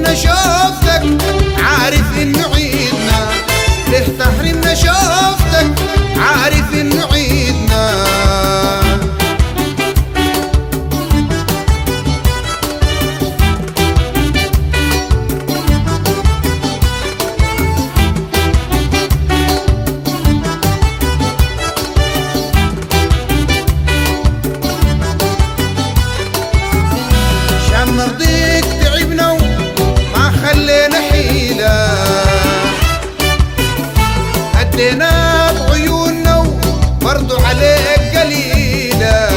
تحرمنا شوفتك عارف انه عيدنا، ليه تحرمنا شوفتك عارف انه عيدنا. عشان نرضيك تعبنا وما خلينا حيلة، أدينا بعيوننا وبرضو عليك قليلة.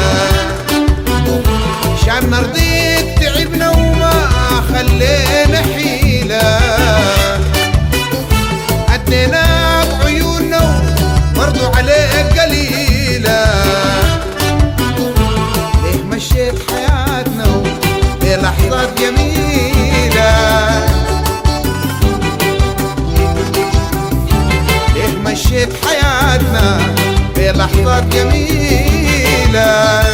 عشان نرضيك تعبنا وما خلينا حيلة، أدينا بعيوننا وبرضو عليك قليلة. ليه مشيت حياتنا لحظات جميلة، ليه مشيت حياتنا بلحظات جميلة.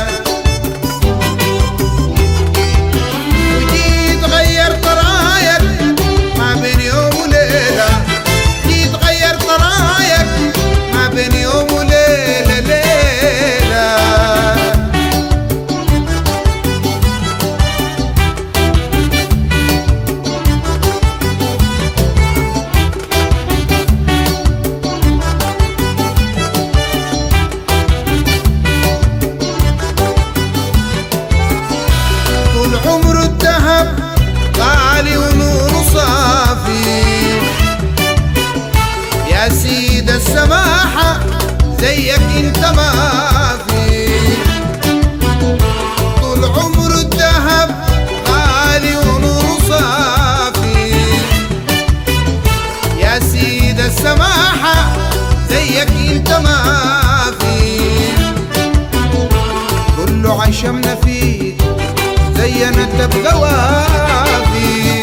وجيت غيرت رايك ما بين يوم وليلة، جيت غيرت رايك ما بين يوم وليلة ليلة. عمر الذهب غالي ونور صافي، يا سيد السماحة زيك انت ما في. طول عمر الذهب غالي ونور صافي، يا سيد السماحة زيك انت ما في. كله عشمنا فيك زينا انت بقوافي،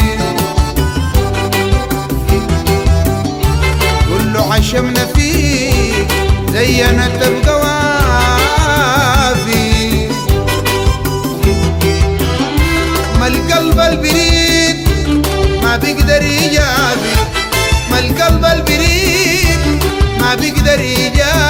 كله عشمنا فيك زينا انت بقوافي. ما القلب البريد ما بيقدر يجافي، ما القلب البريد ما بيقدر يجافي.